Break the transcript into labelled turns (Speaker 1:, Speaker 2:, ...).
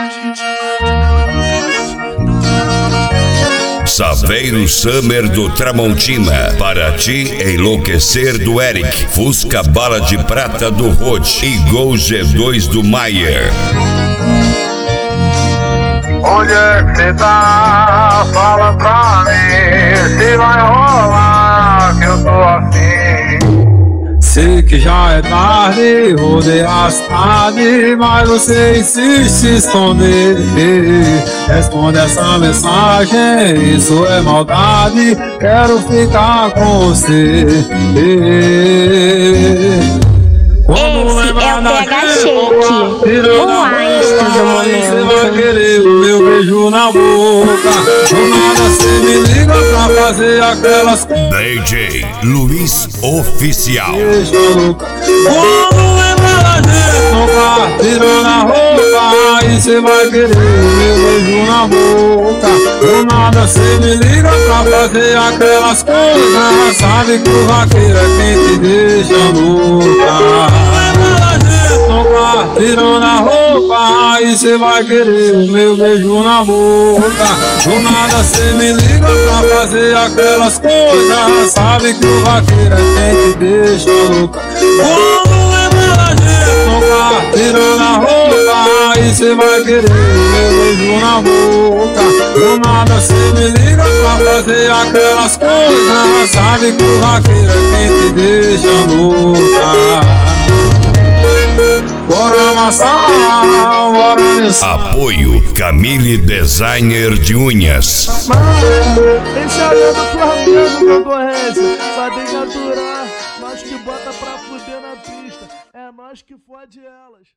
Speaker 1: Saveiro Summer do Tramontina, para ti enlouquecer do Eric, Fusca Bala de Prata do Rod e Gol G2 do Maier.
Speaker 2: Onde é que cê tá? Fala pra mim se vai rolar, que eu tô afim.
Speaker 3: Sei que já é tarde, rodei a cidade, mas você insiste em se esconder. Responde essa mensagem, isso é maldade, quero ficar com você.
Speaker 4: Esse é o PH Shake, o Einstein do momento.
Speaker 3: Você vai querer o meu beijo na boca, do nada cê me liga pra fazer aquelas
Speaker 1: DJ Luiz Oficial.
Speaker 3: Quando lembra da gente tocar, tirando a roupa, aí cê vai querer o meu beijo na boca, do nada cê me liga pra fazer aquelas coisas, sabe que o vaqueiro é quem te deixa louca. Tirando a roupa, aí cê vai querer o meu beijo na boca, do nada cê me liga pra fazer aquelas coisas, sabe que o vaqueiro é quem te deixa louca. Quando lembra da gente tocar, tirando a roupa, aí cê vai querer o meu beijo na boca, do nada cê me liga pra fazer aquelas coisas, sabe que o vaqueiro é quem te deixa louca. Bora amassar, bora amassar.
Speaker 1: Apoio Camille Designer de Unhas.
Speaker 5: Esse é do Flamengo, concorrência. Só tem que aturar, nós que bota pra fuder na pista. É nós que fode elas.